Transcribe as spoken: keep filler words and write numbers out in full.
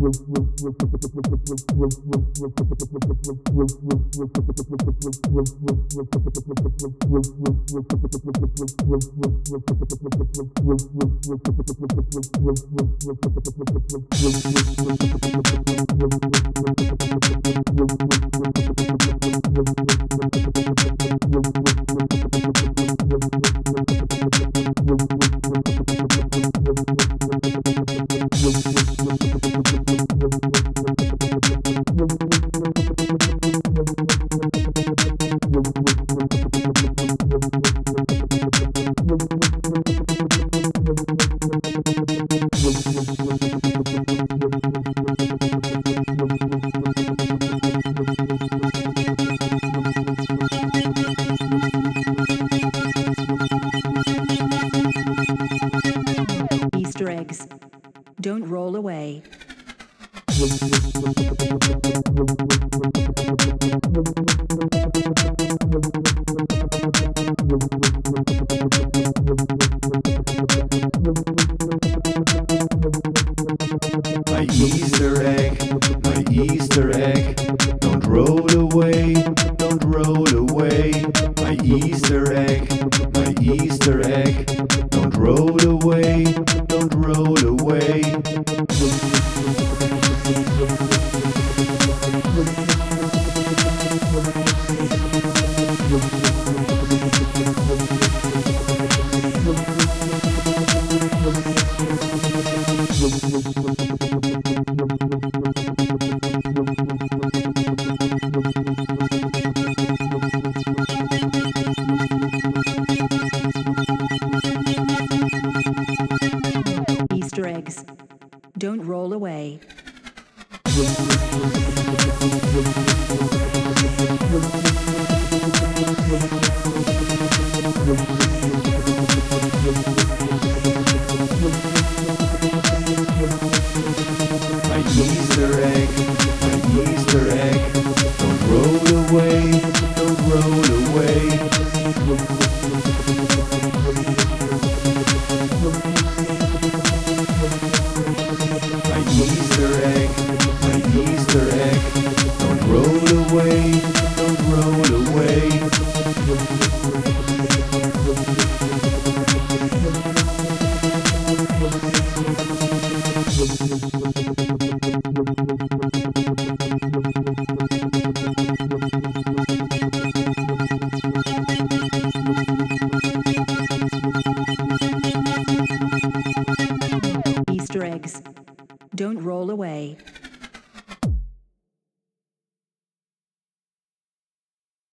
Easter eggs. Don't roll away. My Easter egg, my Easter egg, don't roll away, don't roll away. My Easter egg, my Easter egg, don't roll away, don't roll away. Easter eggs. Don't roll away. My Easter egg, my Easter egg, don't roll away, don't roll away. My Easter egg, my Easter egg.